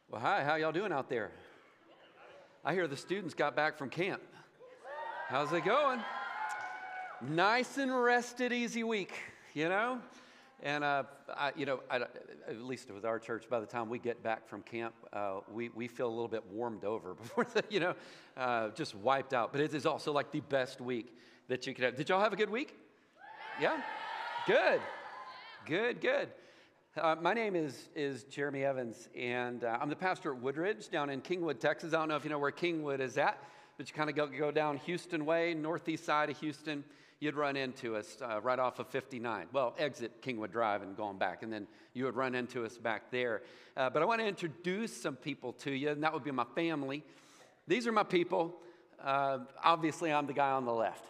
Well, hi, how y'all doing out there? I hear the students got back from camp. How's it going? Nice and rested, easy week, you know? And, at least with our church, by the time we get back from camp, we feel a little bit warmed over before, just wiped out. But it is also like the best week that you could have. Did y'all have a good week? Yeah? Good. Good. My name is Jeremy Evans, and I'm the pastor at Woodridge down in Kingwood, Texas. I don't know if you know where Kingwood is at, but you kind of go down Houston way, northeast side of Houston. You'd run into us right off of 59. Well, exit Kingwood Drive and going back, and then you would run into us back there. But I want to introduce some people to you, and that would be my family. These are my people. Obviously, I'm the guy on the left.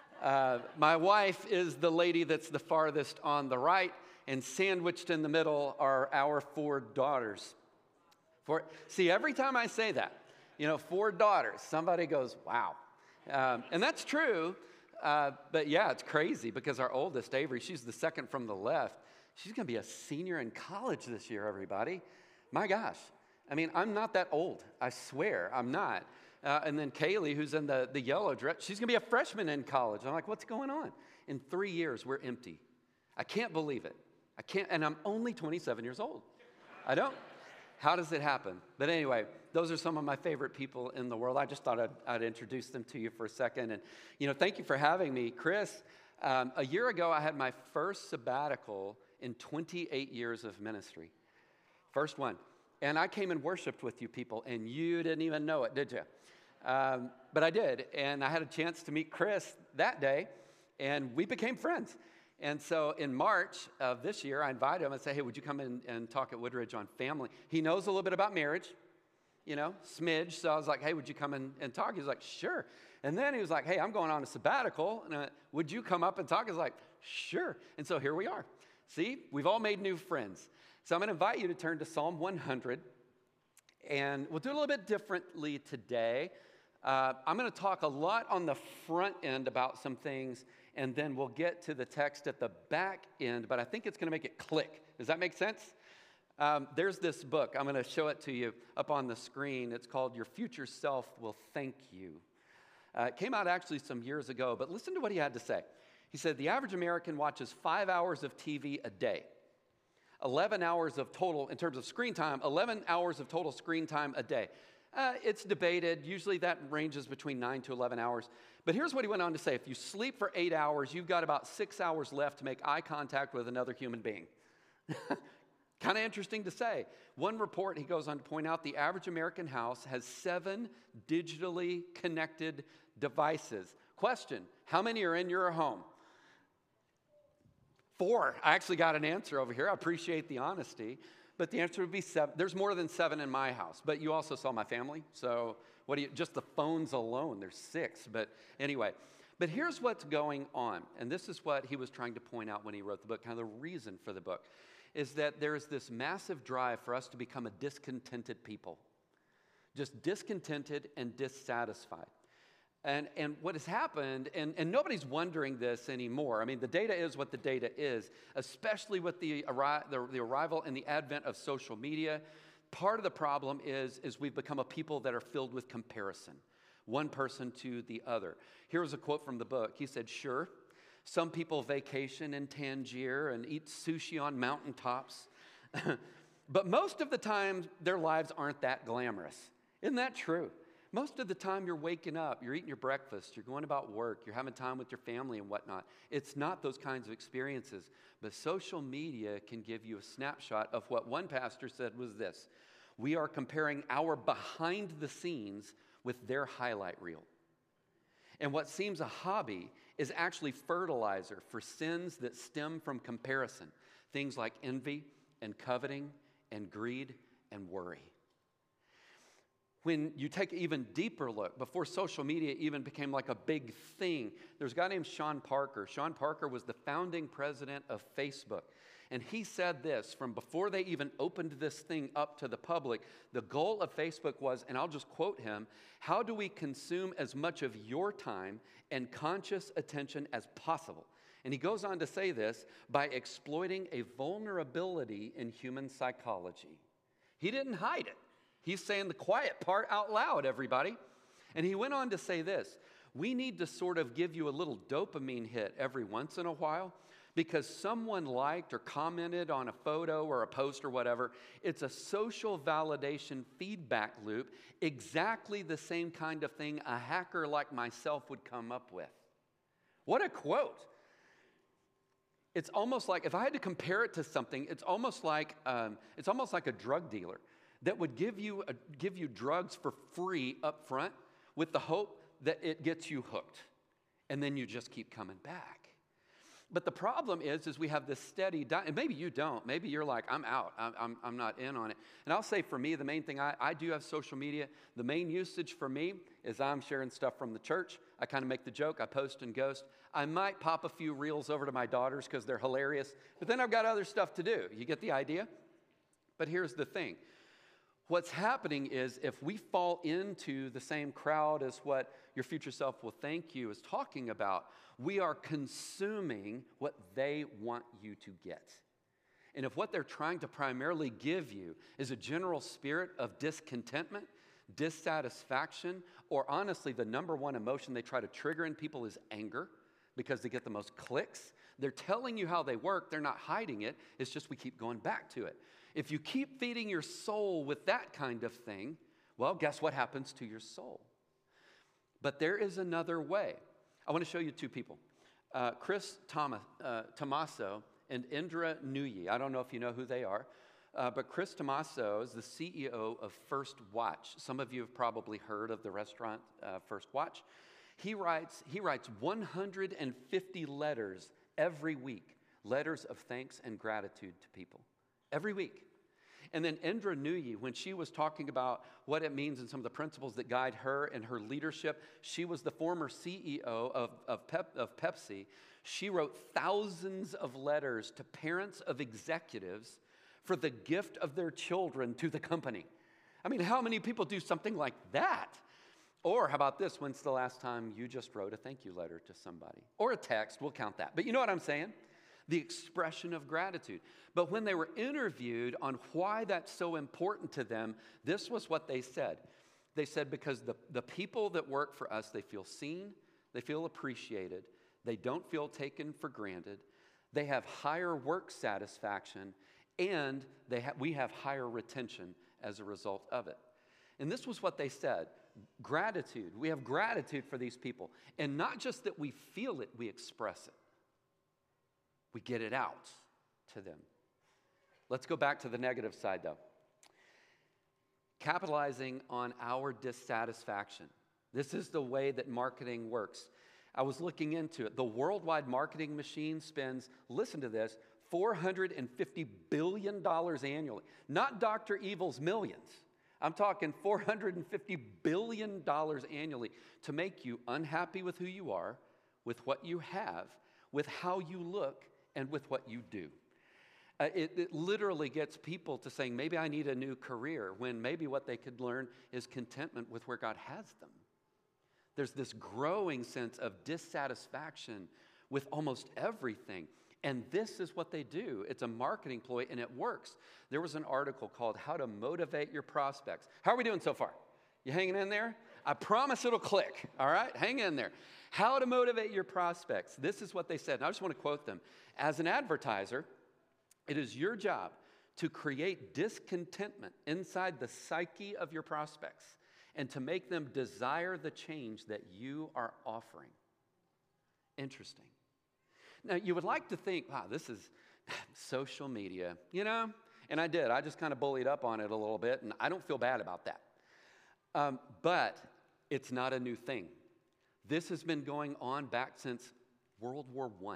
My wife is the lady that's the farthest on the right. And sandwiched in the middle are our 4 daughters. See, every time I say that, 4 daughters, somebody goes, wow. And that's true, but yeah, it's crazy because our oldest, Avery, she's the second from the left. She's going to be a senior in college this year, everybody. My gosh. I mean, I'm not that old. I swear, I'm not. And then Kaylee, who's in the yellow dress, she's going to be a freshman in college. I'm like, what's going on? In 3 years, we're empty. I can't believe it. And I'm only 27 years old. I don't. How does it happen? But anyway, those are some of my favorite people in the world. I just thought I'd introduce them to you for a second. And, thank you for having me. Chris, a year ago, I had my first sabbatical in 28 years of ministry. First one. And I came and worshiped with you people, and you didn't even know it, did you? But I did, and I had a chance to meet Chris that day, and we became friends. And so in March of this year, I invited him and said, hey, would you come in and talk at Woodridge on family? He knows a little bit about marriage, smidge. So I was like, hey, would you come and talk? He was like, sure. And then he was like, hey, I'm going on a sabbatical. And would you come up and talk? I was like, sure. And so here we are. See, we've all made new friends. So I'm going to invite you to turn to Psalm 100. And we'll do it a little bit differently today. I'm going to talk a lot on the front end about some things, and then we'll get to the text at the back end, but I think it's going to make it click. Does that make sense? There's this book. I'm going to show it to you up on the screen. It's called Your Future Self Will Thank You. It came out actually some years ago, but listen to what he had to say. He said, the average American watches 5 hours of TV a day. 11 hours of total, in terms of screen time, 11 hours of total screen time a day. It's debated. Usually that ranges between 9 to 11 hours. But here's what he went on to say. If you sleep for 8 hours, you've got about 6 hours left to make eye contact with another human being. Kind of interesting to say. One report, he goes on to point out, the average American house has 7 digitally connected devices. Question, how many are in your home? 4. I actually got an answer over here. I appreciate the honesty. But the answer would be 7. There's more than 7 in my house. But you also saw my family. So just the phones alone, there's 6. But anyway, but here's what's going on. And this is what he was trying to point out when he wrote the book. Kind of the reason for the book is that there is this massive drive for us to become a discontented people. Just discontented and dissatisfied. And what has happened, and nobody's wondering this anymore. I mean, the data is what the data is, especially with the arrival and the advent of social media. Part of the problem is we've become a people that are filled with comparison, one person to the other. Here's a quote from the book. He said, sure, some people vacation in Tangier and eat sushi on mountaintops, but most of the time their lives aren't that glamorous. Isn't that true? Most of the time you're waking up, you're eating your breakfast, you're going about work, you're having time with your family and whatnot. It's not those kinds of experiences. But social media can give you a snapshot of what one pastor said was this. We are comparing our behind the scenes with their highlight reel. And what seems a hobby is actually fertilizer for sins that stem from comparison. Things like envy and coveting and greed and worry. When you take an even deeper look, before social media even became like a big thing, there's a guy named Sean Parker. Sean Parker was the founding president of Facebook. And he said this, from before they even opened this thing up to the public, the goal of Facebook was, and I'll just quote him, how do we consume as much of your time and conscious attention as possible? And he goes on to say this, by exploiting a vulnerability in human psychology. He didn't hide it. He's saying the quiet part out loud, everybody. And he went on to say this: we need to sort of give you a little dopamine hit every once in a while because someone liked or commented on a photo or a post or whatever. It's a social validation feedback loop, exactly the same kind of thing a hacker like myself would come up with. What a quote. It's almost like, if I had to compare it to something, it's almost like a drug dealer that would give you drugs for free up front with the hope that it gets you hooked, and then you just keep coming back. But the problem is we have this steady and maybe you don't. Maybe you're like, I'm out. I'm not in on it. And I'll say for me, the main thing, I do have social media. The main usage for me is I'm sharing stuff from the church. I kind of make the joke. I post and ghost. I might pop a few reels over to my daughters because they're hilarious. But then I've got other stuff to do. You get the idea? But here's the thing. What's happening is if we fall into the same crowd as what Your Future Self Will Thank You is talking about, we are consuming what they want you to get. And if what they're trying to primarily give you is a general spirit of discontentment, dissatisfaction, or honestly, the number one emotion they try to trigger in people is anger because they get the most clicks. They're telling you how they work. They're not hiding it. It's just we keep going back to it. If you keep feeding your soul with that kind of thing, well, guess what happens to your soul? But there is another way. I want to show you two people. Chris Tomaso and Indra Nooyi. I don't know if you know who they are, but Chris Tomaso is the CEO of First Watch. Some of you have probably heard of the restaurant First Watch. He writes 150 letters every week, letters of thanks and gratitude to people. Every week. And then Indra Nooyi, when she was talking about what it means and some of the principles that guide her and her leadership, she was the former CEO of Pepsi. She wrote thousands of letters to parents of executives for the gift of their children to the company. I mean, how many people do something like that? Or how about this? When's the last time you just wrote a thank you letter to somebody? Or a text, we'll count that. But you know what I'm saying? The expression of gratitude. But when they were interviewed on why that's so important to them, this was what they said. They said, because the people that work for us, they feel seen, they feel appreciated, they don't feel taken for granted, they have higher work satisfaction, and we have higher retention as a result of it. And this was what they said. Gratitude. We have gratitude for these people. And not just that we feel it, we express it. We get it out to them. Let's go back to the negative side, though. Capitalizing on our dissatisfaction. This is the way that marketing works. I was looking into it. The worldwide marketing machine spends, listen to this, $450 billion annually. Not Dr. Evil's millions. I'm talking $450 billion annually to make you unhappy with who you are, with what you have, with how you look, and with what you do. It literally gets people to saying, maybe I need a new career, when maybe what they could learn is contentment with where God has them. There's this growing sense of dissatisfaction with almost everything. And this is what they do. It's a marketing ploy, and it works. There was an article called How to Motivate Your Prospects. How are we doing so far? You hanging in there? I promise it'll click, all right? Hang in there. How to motivate your prospects. This is what they said, and I just want to quote them. As an advertiser, it is your job to create discontentment inside the psyche of your prospects and to make them desire the change that you are offering. Interesting. Now, you would like to think, wow, this is social media, you know? And I did. I just kind of bullied up on it a little bit, and I don't feel bad about that. But it's not a new thing. This has been going on back since World War I.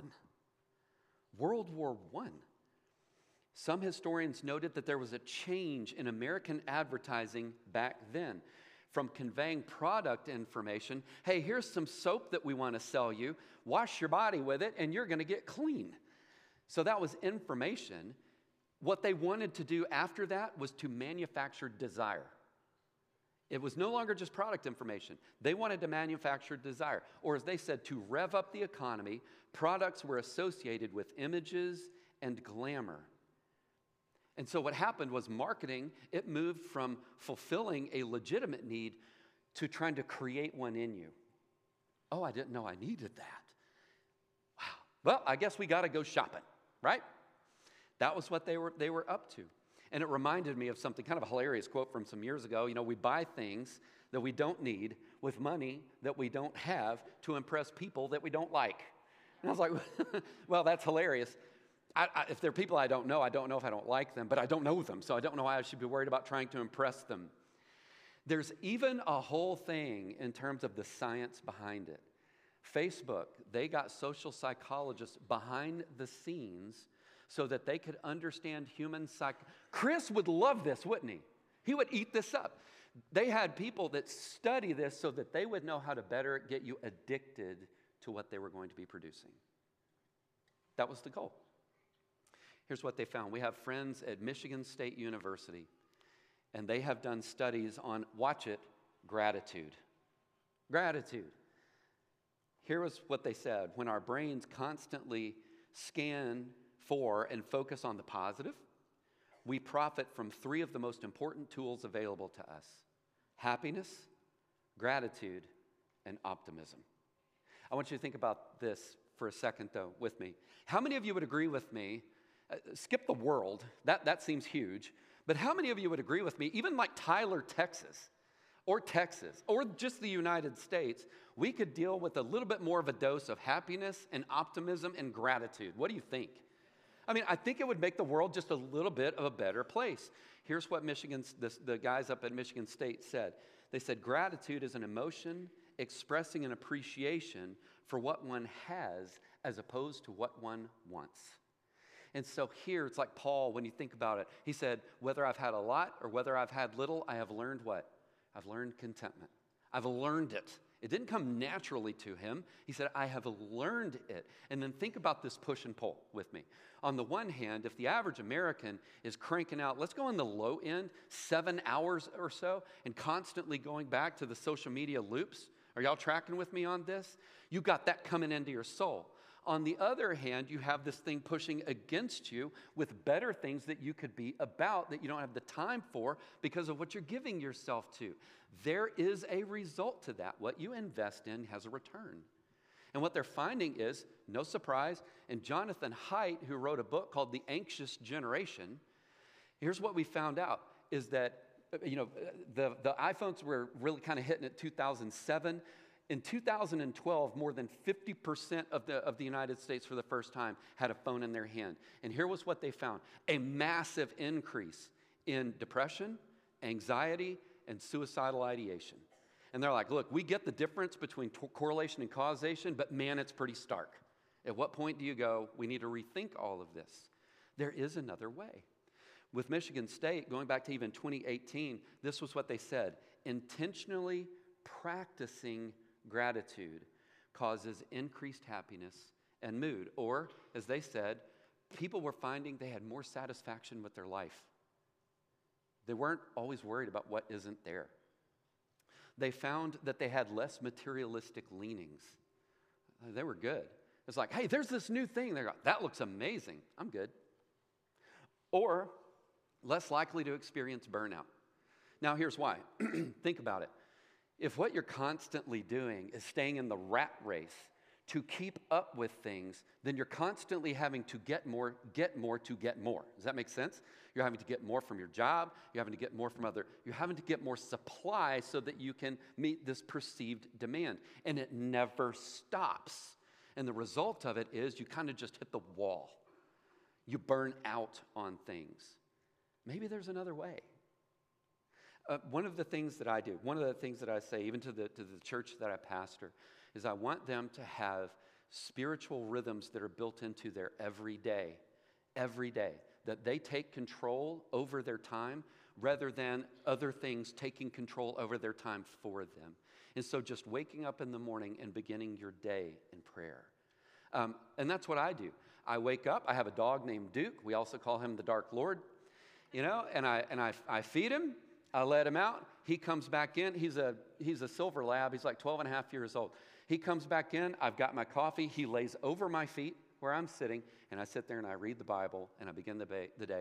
World War I. Some historians noted that there was a change in American advertising back then from conveying product information. Hey, here's some soap that we want to sell you. Wash your body with it, and you're going to get clean. So that was information. What they wanted to do after that was to manufacture desire. It was no longer just product information. They wanted to manufacture desire. Or as they said, to rev up the economy, products were associated with images and glamour. And so what happened was marketing, it moved from fulfilling a legitimate need to trying to create one in you. Oh, I didn't know I needed that. Wow. Well, I guess we got to go shopping, right? That was what they were up to. And it reminded me of something, kind of a hilarious quote from some years ago. You know, we buy things that we don't need with money that we don't have to impress people that we don't like. And I was like, well, that's hilarious. If they're people I don't know if I don't like them, but I don't know them, so I don't know why I should be worried about trying to impress them. There's even a whole thing in terms of the science behind it. Facebook, they got social psychologists behind the scenes so that they could understand human psych. Chris would love this, wouldn't he? He would eat this up. They had people that study this so that they would know how to better get you addicted to what they were going to be producing. That was the goal. Here's what they found. We have friends at Michigan State University, and they have done studies on, watch it, gratitude. Gratitude. Here was what they said. When our brains constantly scan for and focus on the positive, we profit from 3 of the most important tools available to us: happiness, gratitude, and optimism. I want you to think about this for a second, though, with me. How many of you would agree with me? Skip the world, that seems huge, but how many of you would agree with me, even like Tyler, Texas, or just the United States, we could deal with a little bit more of a dose of happiness and optimism and gratitude? What do you think? I mean, I think it would make the world just a little bit of a better place. Here's what the guys up at Michigan State said. They said, gratitude is an emotion expressing an appreciation for what one has as opposed to what one wants. And so here, it's like Paul, when you think about it, he said, whether I've had a lot or whether I've had little, I have learned what? I've learned contentment. I've learned it. It didn't come naturally to him. He said, I have learned it. And then think about this push and pull with me. On the one hand, if the average American is cranking out, let's go on the low end, 7 hours or so, and constantly going back to the social media loops. Are y'all tracking with me on this? You got that coming into your soul. On the other hand, you have this thing pushing against you with better things that you could be about that you don't have the time for because of what you're giving yourself to. There is a result to that. What you invest in has a return. And what they're finding is, no surprise, and Jonathan Haidt, who wrote a book called The Anxious Generation, here's what we found out, is that the iPhones were really kind of hitting at 2007. In 2012, more than 50% of the United States for the first time had a phone in their hand. And here was what they found: a massive increase in depression, anxiety, and suicidal ideation. And they're like, look, we get the difference between correlation and causation, but man, it's pretty stark. At what point do you go, we need to rethink all of this? There is another way. With Michigan State, going back to even 2018, this was what they said: intentionally practicing gratitude causes increased happiness and mood. Or, as they said, people were finding they had more satisfaction with their life. They weren't always worried about what isn't there. They found that they had less materialistic leanings. They were good. It's like, hey, there's this new thing. They're like, that looks amazing. I'm good. Or less likely to experience burnout. Now, here's why. Think about it. If what you're constantly doing is staying in the rat race to keep up with things, then you're constantly having to get more to get more. Does that make sense? You're having to get more from your job. You're having to get more from you're having to get more supply so that you can meet this perceived demand. And it never stops. And the result of it is you kind of just hit the wall. You burn out on things. Maybe there's another way. One of the things that I do, one of the things that I say, even to the church that I pastor, is I want them to have spiritual rhythms that are built into their every day, that they take control over their time rather than other things taking control over their time for them. And so just waking up in the morning and beginning your day in prayer. And that's what I do. I wake up, I have a dog named Duke. We also call him the Dark Lord, and I feed him. I let him out. He comes back in. He's a silver lab. He's like 12 and a half years old. He comes back in. I've got my coffee. He lays over my feet where I'm sitting, and I sit there and I read the Bible, and I begin the day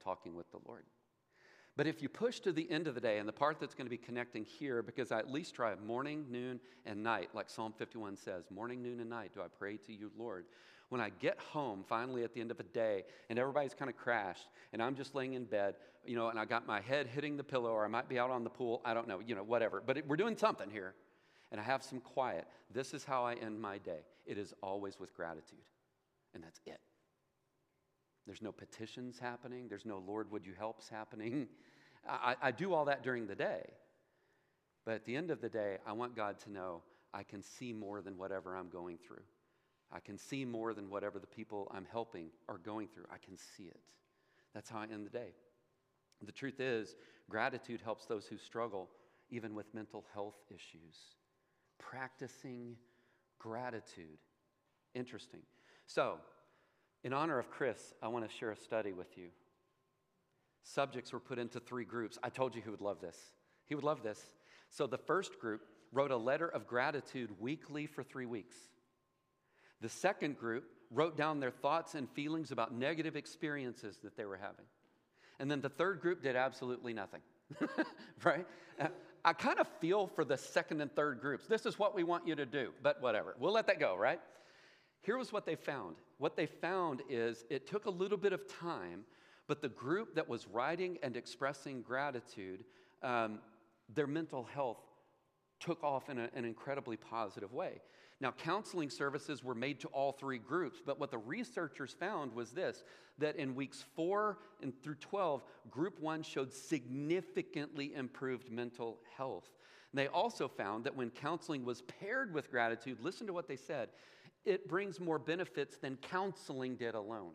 talking with the Lord. But if you push to the end of the day, and the part that's going to be connecting here, because I at least try morning, noon, and night, like Psalm 51 says, morning, noon, and night do I pray to you, Lord. When I get home, finally at the end of a day, and everybody's kind of crashed, and I'm just laying in bed, and I got my head hitting the pillow, or I might be out on the pool, I don't know, whatever. But we're doing something here, and I have some quiet. This is how I end my day. It is always with gratitude, and that's it. There's no petitions happening. There's no Lord, would you helps happening. I do all that during the day. But at the end of the day, I want God to know I can see more than whatever I'm going through. I can see more than whatever the people I'm helping are going through. I can see it. That's how I end the day. The truth is, gratitude helps those who struggle, even with mental health issues. Practicing gratitude. Interesting. So, in honor of Chris, I want to share a study with you. Subjects were put into 3 groups. I told you he would love this. He would love this. So the first group wrote a letter of gratitude weekly for 3 weeks. The second group wrote down their thoughts and feelings about negative experiences that they were having. And then the third group did absolutely nothing, right? I kind of feel for the second and third groups. This is what we want you to do, but whatever. We'll let that go, right? Here was what they found. What they found is it took a little bit of time, but the group that was writing and expressing gratitude, their mental health took off in an incredibly positive way. Now, counseling services were made to all 3 groups, but what the researchers found was this, that in weeks 4 and through 12, group 1 showed significantly improved mental health. And they also found that when counseling was paired with gratitude, listen to what they said, it brings more benefits than counseling did alone.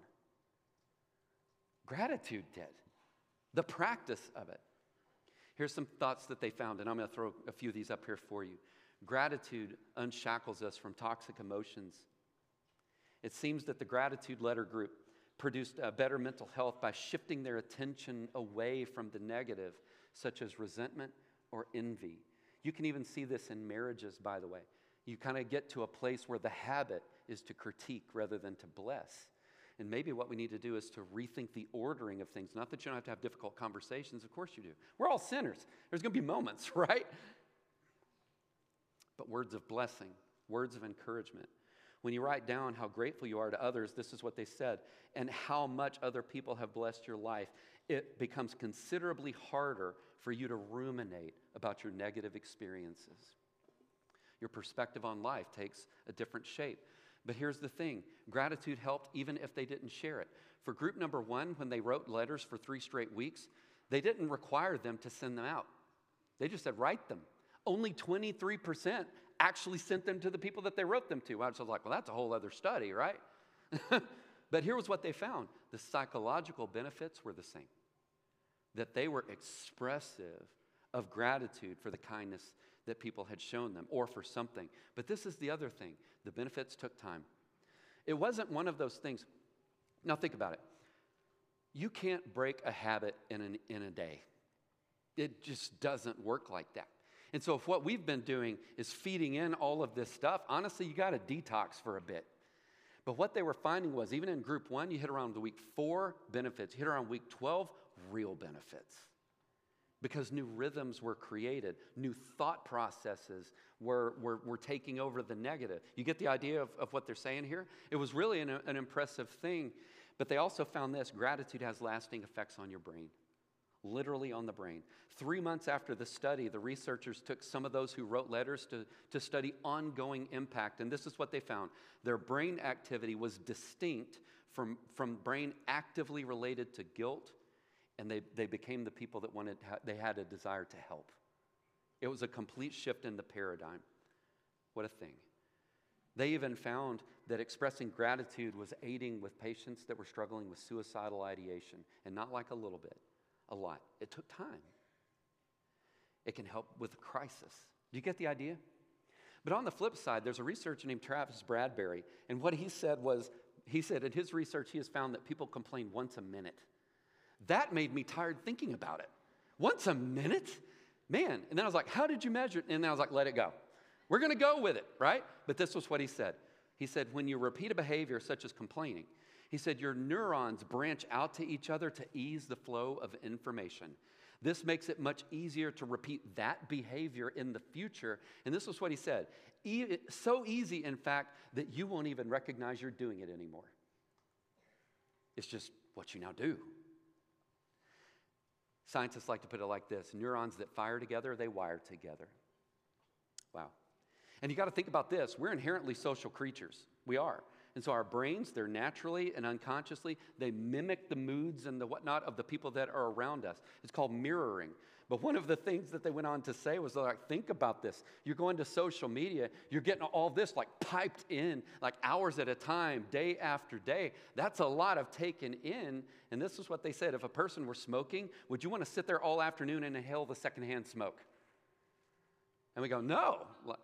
Gratitude did. The practice of it. Here's some thoughts that they found, and I'm going to throw a few of these up here for you. Gratitude unshackles us from toxic emotions. It seems that the gratitude letter group produced better mental health by shifting their attention away from the negative, such as resentment or envy. You can even see this in marriages, by the way. You kind of get to a place where the habit is to critique rather than to bless. And maybe what we need to do is to rethink the ordering of things. Not that you don't have to have difficult conversations. Of course you do. We're all sinners. There's going to be moments, right? But words of blessing, words of encouragement. When you write down how grateful you are to others, this is what they said, and how much other people have blessed your life, it becomes considerably harder for you to ruminate about your negative experiences. Your perspective on life takes a different shape. But here's the thing, gratitude helped even if they didn't share it. For group number 1, when they wrote letters for 3 straight weeks, they didn't require them to send them out. They just said, write them. Only 23% actually sent them to the people that they wrote them to. I was like, well, that's a whole other study, right? But here was what they found. The psychological benefits were the same. That they were expressive of gratitude for the kindness that people had shown them or for something. But this is the other thing. The benefits took time. It wasn't one of those things. Now think about it. You can't break a habit in a day. It just doesn't work like that. And so if what we've been doing is feeding in all of this stuff, honestly, you got to detox for a bit. But what they were finding was even in group 1, you hit around the week 4, benefits. You hit around week 12, real benefits. Because new rhythms were created. New thought processes were taking over the negative. You get the idea of what they're saying here? It was really an impressive thing. But they also found this, gratitude has lasting effects on your brain. Literally on the brain. 3 months after the study, the researchers took some of those who wrote letters to study ongoing impact. And this is what they found. Their brain activity was distinct from brain actively related to guilt. And they became the people that they had a desire to help. It was a complete shift in the paradigm. What a thing. They even found that expressing gratitude was aiding with patients that were struggling with suicidal ideation. And not like a little bit, a lot. It took time. It can help with a crisis. Do you get the idea? But on the flip side, there's a researcher named Travis Bradberry. And what he said in his research, he has found that people complain once a minute. That made me tired thinking about it. Once a minute? Man. And then I was like, how did you measure it? And then I was like, let it go. We're going to go with it, right? But this was what he said. He said, when you repeat a behavior such as complaining, He said, your neurons branch out to each other to ease the flow of information. This makes it much easier to repeat that behavior in the future. And this was what he said. So easy, in fact, that you won't even recognize you're doing it anymore. It's just what you now do. Scientists like to put it like this. Neurons that fire together, they wire together. Wow. And you got to think about this. We're inherently social creatures. We are. And so our brains, they're naturally and unconsciously, they mimic the moods and the whatnot of the people that are around us. It's called mirroring. But one of the things that they went on to say was like, think about this. You're going to social media, you're getting all this like piped in, like hours at a time, day after day. That's a lot of taken in. And this is what they said. If a person were smoking, would you want to sit there all afternoon and inhale the secondhand smoke? And we go, no.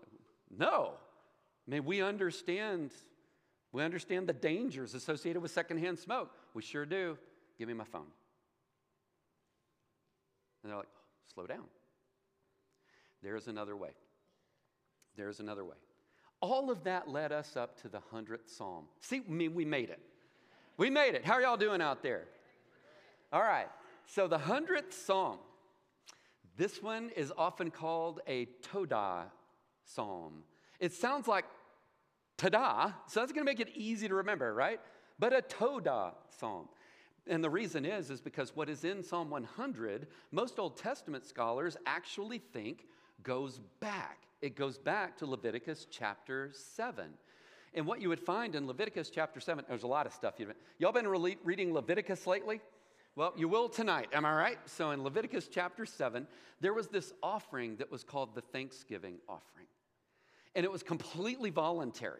I mean, we understand the dangers associated with secondhand smoke. We sure do. Give me my phone. And they're like, slow down. There's another way. There's another way. All of that led us up to the 100th Psalm. See, I mean, we made it. We made it. How are y'all doing out there? All right. So the 100th Psalm, this one is often called a Todah Psalm. It sounds like ta-da, so that's going to make it easy to remember, right? But a Todah Psalm. And the reason is because what is in Psalm 100, most Old Testament scholars actually think goes back. It goes back to Leviticus chapter 7. And what you would find in Leviticus chapter 7, there's a lot of stuff. Y'all been reading Leviticus lately? Well, you will tonight, am I right? So in Leviticus chapter 7, there was this offering that was called the Thanksgiving offering. And it was completely voluntary.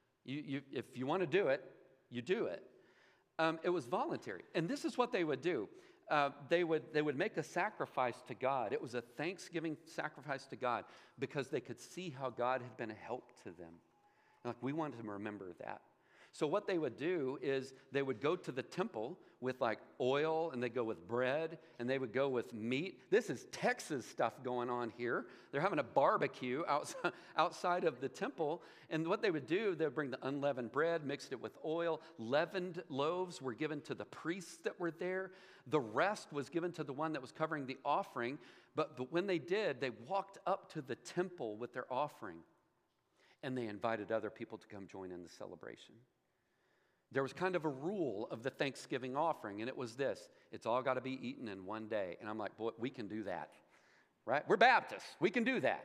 If you want to do it, you do it. It was voluntary. And this is what they would do. They would make a sacrifice to God. It was a Thanksgiving sacrifice to God because they could see how God had been a help to them. Like, we wanted to remember that. So what they would do is they would go to the temple with like oil, and they'd go with bread, and they would go with meat. This is Texas stuff going on here. They're having a barbecue outside of the temple. And what they would do, they would bring the unleavened bread, mixed it with oil. Leavened loaves were given to the priests that were there. The rest was given to the one that was covering the offering. But when they did, they walked up to the temple with their offering, and they invited other people to come join in the celebration. There was kind of a rule of the Thanksgiving offering, and it was this. It's all got to be eaten in one day. And I'm like, boy, we can do that, right? We're Baptists. We can do that.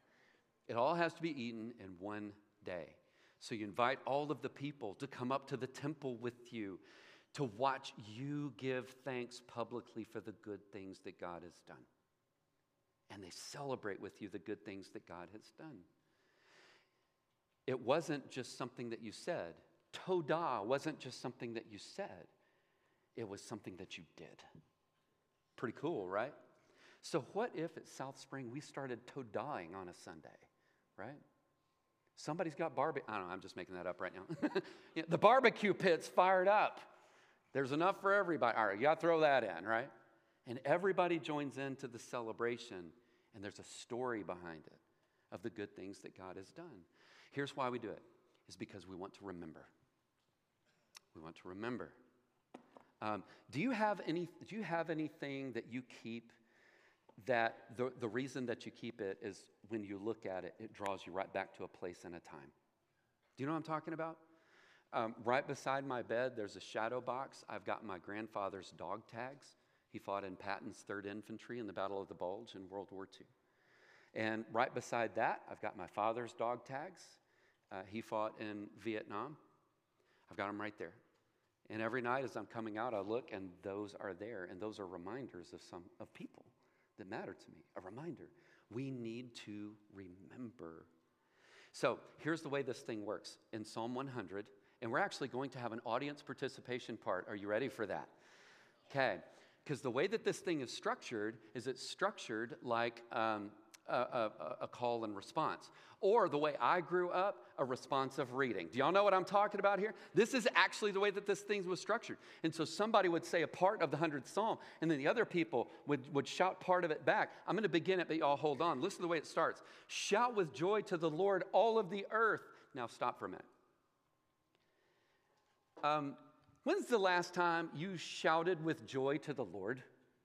It all has to be eaten in one day. So you invite all of the people to come up to the temple with you to watch you give thanks publicly for the good things that God has done. And they celebrate with you the good things that God has done. It wasn't just something that you said. Todah wasn't just something that you said. It was something that you did. Pretty cool, right? So what if at South Spring we started Todahing on a Sunday, right? Somebody's got barbecue. I don't know, I'm just making that up right now. The barbecue pit's fired up. There's enough for everybody. All right, you got to throw that in, right? And everybody joins into the celebration, and there's a story behind it of the good things that God has done. Here's why we do it. Is because we want to remember. We want to remember. Do you have anything that you keep that the reason that you keep it is when you look at it, it draws you right back to a place and a time? Do you know what I'm talking about? Right beside my bed, there's a shadow box. I've got my grandfather's dog tags. He fought in Patton's 3rd Infantry in the Battle of the Bulge in World War II. And right beside that, I've got my father's dog tags. He fought in Vietnam. I've got them right there. And every night as I'm coming out, I look, and those are there. And those are reminders of people that matter to me. A reminder. We need to remember. So here's the way this thing works. In Psalm 100, and we're actually going to have an audience participation part. Are you ready for that? Okay. Because the way that this thing is structured is it's structured like a call and response. Or the way I grew up, a responsive reading. Do y'all know what I'm talking about here? This is actually the way that this thing was structured. And so somebody would say a part of the 100th Psalm, and then the other people would shout part of it back. I'm going to begin it, but y'all hold on. Listen to the way it starts. Shout with joy to the Lord, all of the earth. Now stop for a minute. When's the last time you shouted with joy to the Lord?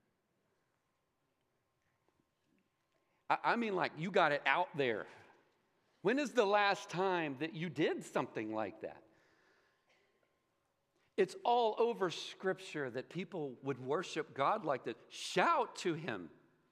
I mean, like you got it out there. When is the last time that you did something like that? It's all over Scripture that people would worship God like that. Shout to Him.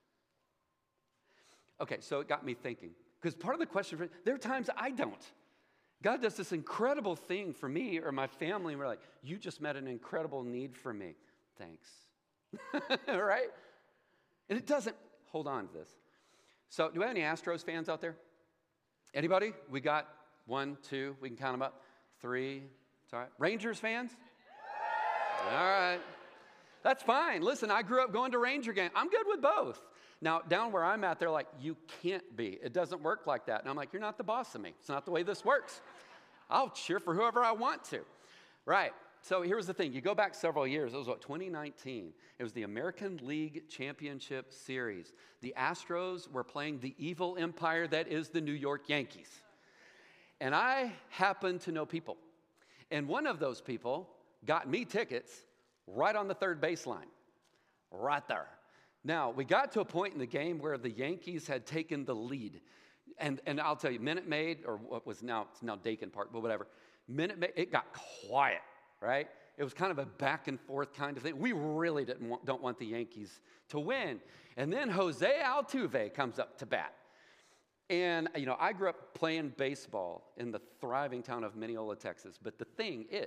Okay, so it got me thinking. Because part of the question, there are times I don't. God does this incredible thing for me or my family, and we're like, you just met an incredible need for me. Thanks. Right? And it doesn't, hold on to this. So, do we have any Astros fans out there? Anybody? We got 1, 2, we can count them up. 3, it's all right. Rangers fans? All right. That's fine. Listen, I grew up going to Ranger games. I'm good with both. Now, down where I'm at, they're like, you can't be. It doesn't work like that. And I'm like, you're not the boss of me. It's not the way this works. I'll cheer for whoever I want to. Right. So here's the thing. You go back several years. It was, 2019. It was the American League Championship Series. The Astros were playing the evil empire that is the New York Yankees. And I happen to know people. And one of those people got me tickets right on the third baseline. Right there. Now, we got to a point in the game where the Yankees had taken the lead. And I'll tell you, Minute Maid, or what was now, it's now Dakin Park, but whatever. Minute Maid, it got quiet, right? It was kind of a back and forth kind of thing. We really don't want the Yankees to win. And then Jose Altuve comes up to bat. And, I grew up playing baseball in the thriving town of Mineola, Texas. But the thing is,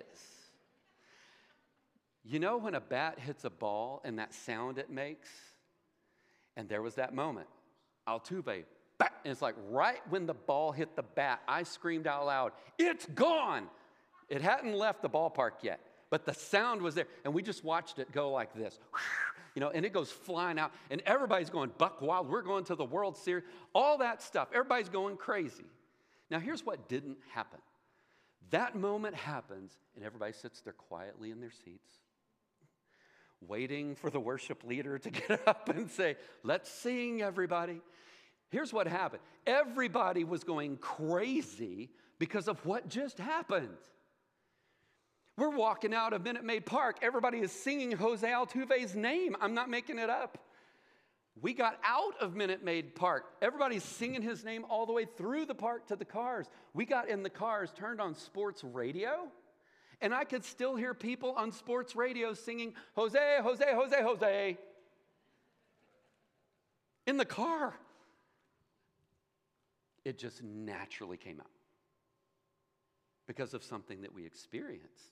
when a bat hits a ball and that sound it makes? And there was that moment. Altuve, bat, and it's like right when the ball hit the bat, I screamed out loud, it's gone! It hadn't left the ballpark yet, but the sound was there. And we just watched it go like this, and it goes flying out. And everybody's going buck wild. We're going to the World Series. All that stuff. Everybody's going crazy. Now, here's what didn't happen. That moment happens, and everybody sits there quietly in their seats, waiting for the worship leader to get up and say, let's sing, everybody. Here's what happened. Everybody was going crazy because of what just happened. We're walking out of Minute Maid Park. Everybody is singing Jose Altuve's name. I'm not making it up. We got out of Minute Maid Park. Everybody's singing his name all the way through the park to the cars. We got in the cars, turned on sports radio, and I could still hear people on sports radio singing, Jose, Jose, Jose, Jose, in the car. It just naturally came out because of something that we experienced.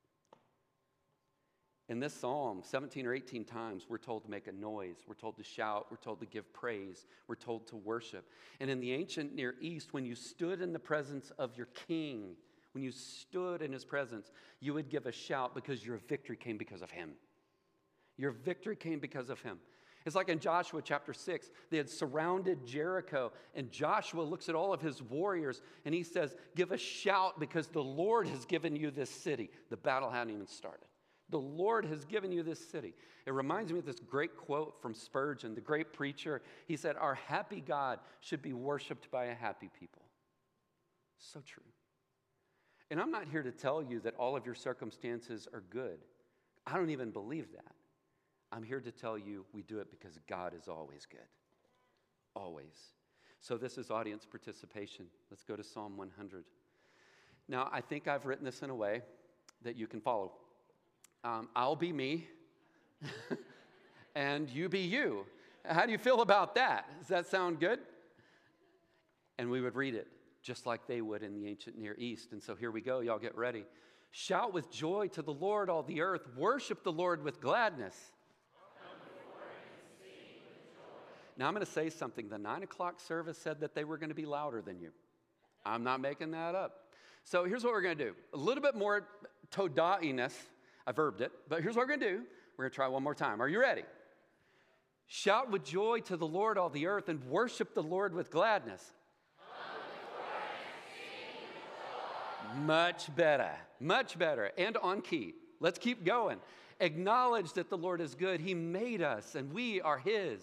In this psalm, 17 or 18 times, we're told to make a noise. We're told to shout. We're told to give praise. We're told to worship. And in the ancient Near East, when you stood in the presence of your king, when you stood in his presence, you would give a shout because your victory came because of him. Your victory came because of him. It's like in Joshua chapter 6, they had surrounded Jericho, and Joshua looks at all of his warriors, and he says, give a shout because the Lord has given you this city. The battle hadn't even started. The Lord has given you this city. It reminds me of this great quote from Spurgeon, the great preacher. He said, our happy God should be worshiped by a happy people. So true. And I'm not here to tell you that all of your circumstances are good. I don't even believe that. I'm here to tell you we do it because God is always good. Always. So this is audience participation. Let's go to Psalm 100. Now, I think I've written this in a way that you can follow. I'll be me, and you be you. How do you feel about that? Does that sound good? And we would read it just like they would in the ancient Near East. And so here we go. Y'all get ready. Shout with joy to the Lord, all the earth. Worship the Lord with gladness. Now, I'm going to say something. The 9 o'clock service said that they were going to be louder than you. I'm not making that up. So here's what we're going to do. A little bit more toda'iness. I verbed it, but here's what we're going to do. We're going to try one more time. Are you ready? Shout with joy to the Lord, all the earth, and worship the Lord with gladness. Much better. Much better. And on key. Let's keep going. Acknowledge that the Lord is good. He made us, and we are his.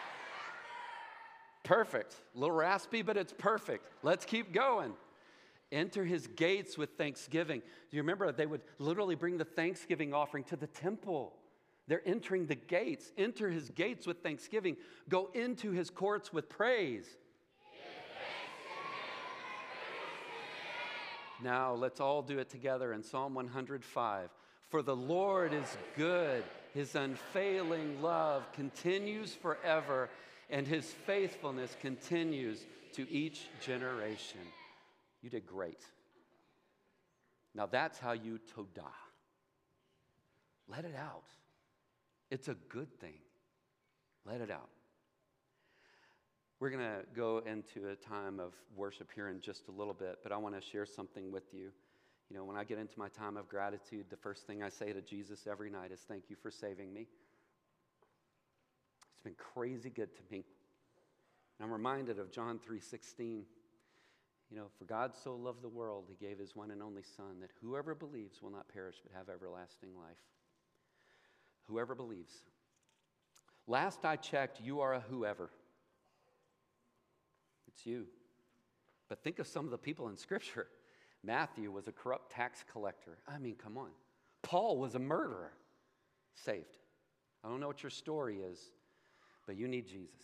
Perfect. A little raspy, but it's perfect. Let's keep going. Enter his gates with thanksgiving. Do you remember they would literally bring the thanksgiving offering to the temple? They're entering the gates. Enter his gates with thanksgiving. Go into his courts with praise. Now let's all do it together in Psalm 105. For the Lord is good. His unfailing love continues forever, and his faithfulness continues to each generation. You did great. Now that's how you todah. Let it out. It's a good thing. Let it out. We're going to go into a time of worship here in just a little bit, but I want to share something with you. You know, when I get into my time of gratitude, the first thing I say to Jesus every night is, thank you for saving me. It's been crazy good to me. And I'm reminded of John 3:16. You know, for God so loved the world, he gave his one and only Son, that whoever believes will not perish but have everlasting life. Whoever believes. Last I checked, you are a whoever. It's you. But think of some of the people in Scripture. Matthew was a corrupt tax collector. I mean, come on. Paul was a murderer. Saved. I don't know what your story is, but you need Jesus.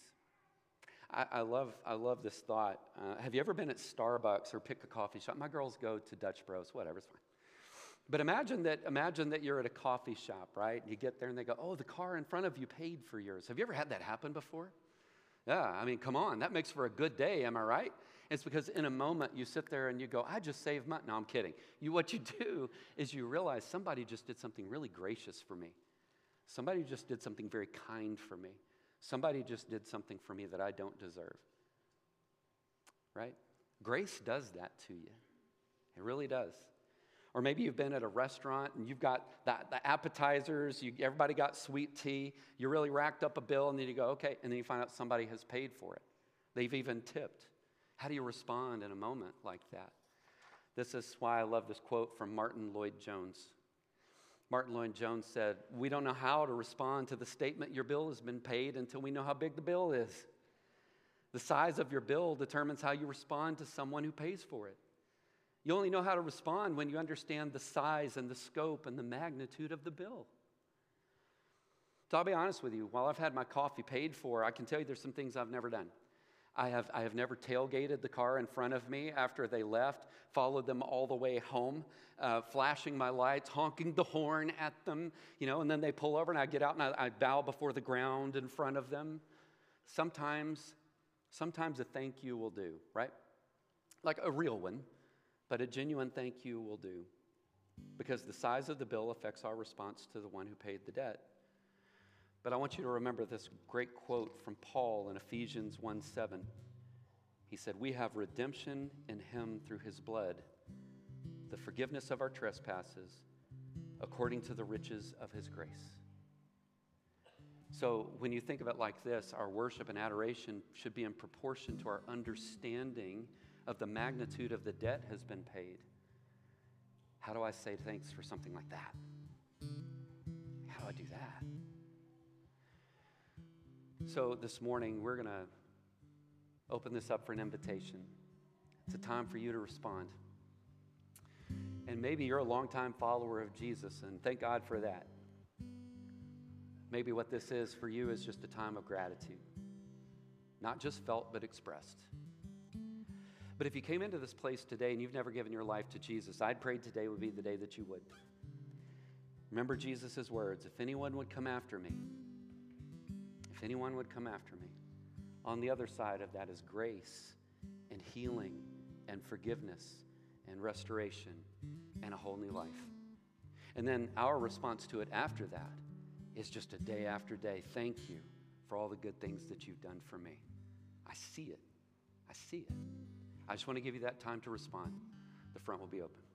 I love this thought. Have you ever been at Starbucks or pick a coffee shop? My girls go to Dutch Bros, whatever, it's fine. But imagine that you're at a coffee shop, right? You get there and they go, oh, the car in front of you paid for yours. Have you ever had that happen before? Yeah, I mean, come on. That makes for a good day, am I right? It's because in a moment you sit there and you go, I just saved money. No, I'm kidding. What you do is you realize somebody just did something really gracious for me. Somebody just did something very kind for me. Somebody just did something for me that I don't deserve. Right? Grace does that to you. It really does. Or maybe you've been at a restaurant and you've got the appetizers, everybody got sweet tea, you really racked up a bill, and then you go, okay, and then you find out somebody has paid for it. They've even tipped. How do you respond in a moment like that? This is why I love this quote from Martin Lloyd-Jones. Martin Lloyd-Jones said, we don't know how to respond to the statement your bill has been paid until we know how big the bill is. The size of your bill determines how you respond to someone who pays for it. You only know how to respond when you understand the size and the scope and the magnitude of the bill. So I'll be honest with you, while I've had my coffee paid for, I can tell you there's some things I've never done. I have never tailgated the car in front of me after they left, followed them all the way home, flashing my lights, honking the horn at them, and then they pull over and I get out and I bow before the ground in front of them. Sometimes a thank you will do, right? Like a real one. But a genuine thank you will do, because the size of the bill affects our response to the one who paid the debt. But I want you to remember this great quote from Paul in Ephesians 1:7. He said, we have redemption in him through his blood, the forgiveness of our trespasses, according to the riches of his grace. So when you think of it like this, our worship and adoration should be in proportion to our understanding of the magnitude of the debt has been paid. How do I say thanks for something like that? How do I do that? So this morning, we're going to open this up for an invitation. It's a time for you to respond. And maybe you're a longtime follower of Jesus, and thank God for that. Maybe what this is for you is just a time of gratitude. Not just felt, but expressed. But if you came into this place today and you've never given your life to Jesus, I'd pray today would be the day that you would. Remember Jesus' words, if anyone would come after me, on the other side of that is grace and healing and forgiveness and restoration and a whole new life. And then our response to it after that is just a day after day. Thank you for all the good things that you've done for me. I see it. I just want to give you that time to respond. The front will be open.